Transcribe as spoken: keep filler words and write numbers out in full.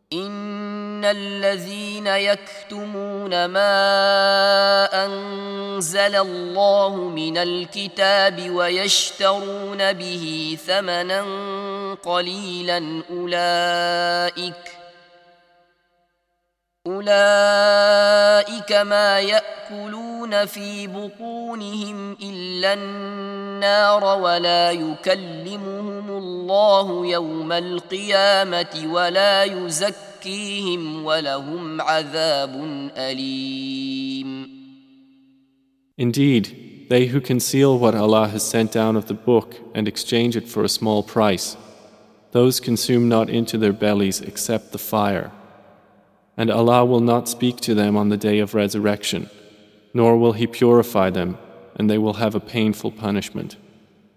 إن الذين يكتمون ما أنزل الله من الكتاب ويشترون به ثمنا قليلا أولئك أولئك ما يأكلون في بطونهم إلا النار ولا يكلمهم الله يوم القيامة ولا يزكيهم ولهم عذاب أليم. Indeed, they who conceal what Allah has sent down of the book and exchange it for a small price, those consume not into their bellies except the fire. And Allah will not speak to them on the day of resurrection, nor will He purify them, and they will have a painful punishment.